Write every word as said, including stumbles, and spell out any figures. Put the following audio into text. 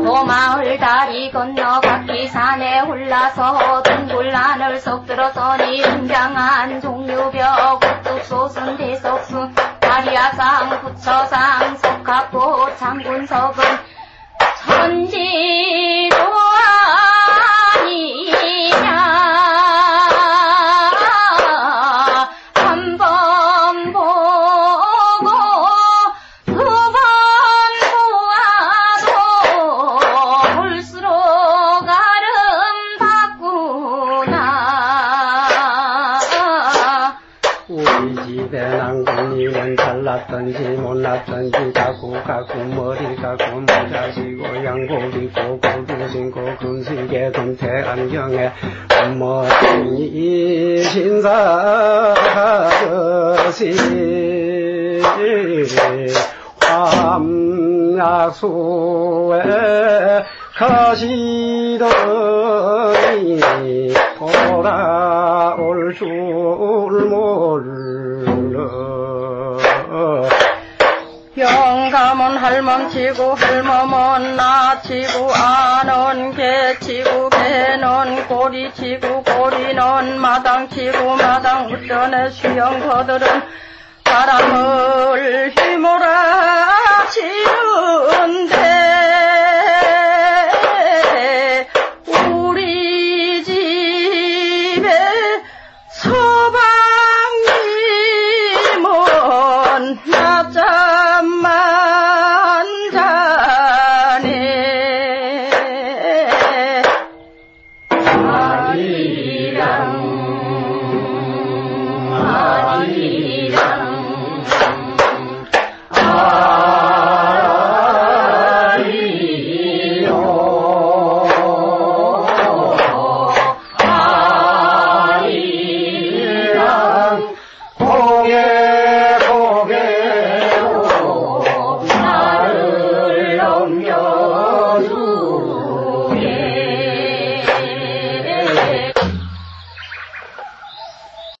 도마을 다리 건너 각기산에 올라서 둥글 하늘 속 들어서니 웅장한 종류벽 우뚝솟은 대석수 다리아상 부처상 석합보 장군석은 천지도 아니냐. 한 번 보고 두 번 보아도 볼수록 아름답구나. 우리 집에 낭군이는 잘났던지 못났던지 가구 가구 머리 가구 모자 쓰고 양복 입고 고두 신고 금슬개 금태 안경에 멋쟁이 신사 아저씨 함약소에 가시더니 돌아올 줄 몰라. 영감은 할멈치고 할멈은 나치고 아는 개치고 개는 고리치고 고리는 마당치고 마당 우전에 수영거들은 바람을 휘몰아 치는